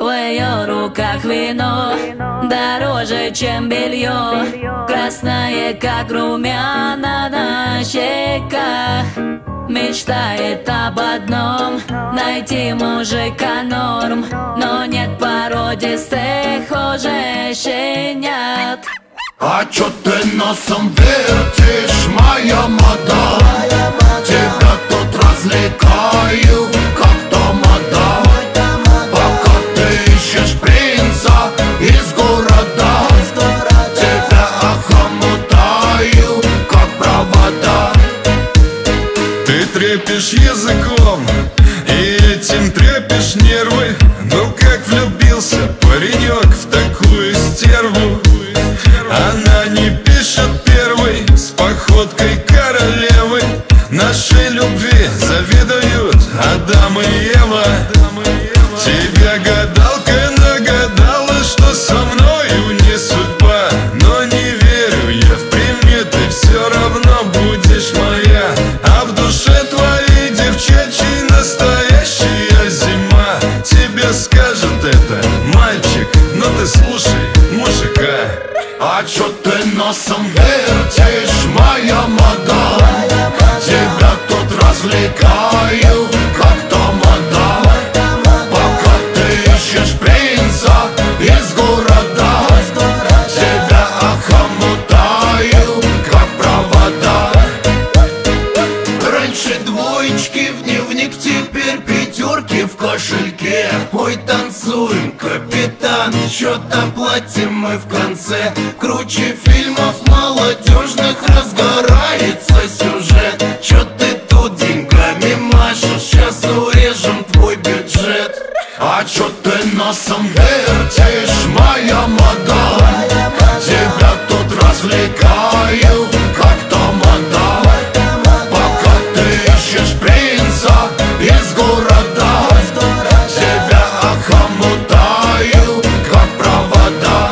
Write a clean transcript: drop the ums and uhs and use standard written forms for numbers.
В ее руках вино дороже, чем белье, красное, как румяна на щеках. Мечтает об одном — найти мужика норм, но нет породистых уже щенят. А чё ты носом вертишь, моя мадам? Тебя тут развлекаю, как тамада. Пока ты ищешь принца из города, тебя охомутаю, как провода. Ты трепишь языком и этим трепишь нервы. Ну как влюбился паренек в такую стерву. Она не пишет первой, с походкой королевы. Нашей любви завидуют Адам и Ева. Тебя гадалка нагадала, что со мною не судьба. Но не верю я в приметы, все равно будешь моя. А в душе твоей девчачьей настоящая зима. Тебе скажет это мальчик, но ты слушай мужика. А чё ты носом вертишь, моя мадам? Тебя тут развлекаю, как тамада. Пока ты ищешь принца из города, тебя охомутаю, как провода. Раньше двоечки в дневник, теперь пятерки в кошельке. Ой, танцуем, капитан, чё-то платим мы в конце. Круче фильмов молодежных разгорается сюжет. Чё ты тут деньгами машешь, сейчас урежем твой бюджет. А чё ты носом вертишь, моя мадам? Тебя тут развлекаю, как тамада. Пока ты ищешь принца из города, тебя охомутаю, как провода.